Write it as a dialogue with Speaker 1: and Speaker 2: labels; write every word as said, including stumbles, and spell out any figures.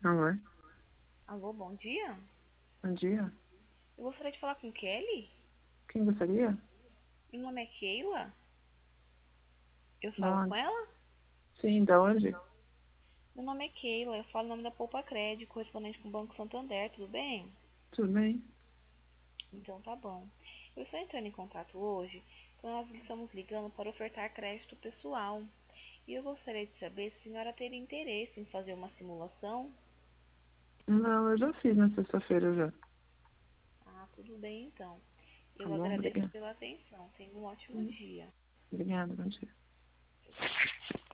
Speaker 1: Alô?
Speaker 2: Alô, bom dia.
Speaker 1: Bom dia.
Speaker 2: Eu gostaria de falar com Kelly.
Speaker 1: Quem gostaria?
Speaker 2: Meu nome é Keila. Eu
Speaker 1: Da
Speaker 2: falo com
Speaker 1: onde?
Speaker 2: ela?
Speaker 1: Sim, da onde?
Speaker 2: Meu nome é Keila. Eu falo em nome da Poupa Crédito, correspondente com o Banco Santander, tudo bem?
Speaker 1: Tudo bem?
Speaker 2: Então tá bom. Eu estou entrando em contato hoje, então nós estamos ligando para ofertar crédito pessoal. E eu gostaria de saber se a senhora teria interesse em fazer uma simulação.
Speaker 1: Não, eu já fiz na sexta-feira já.
Speaker 2: Ah, tudo bem então.
Speaker 1: Tá
Speaker 2: Eu
Speaker 1: bom?
Speaker 2: agradeço
Speaker 1: Obrigada.
Speaker 2: pela atenção. Tenha um ótimo
Speaker 1: Hum,
Speaker 2: dia.
Speaker 1: Obrigada, bom dia.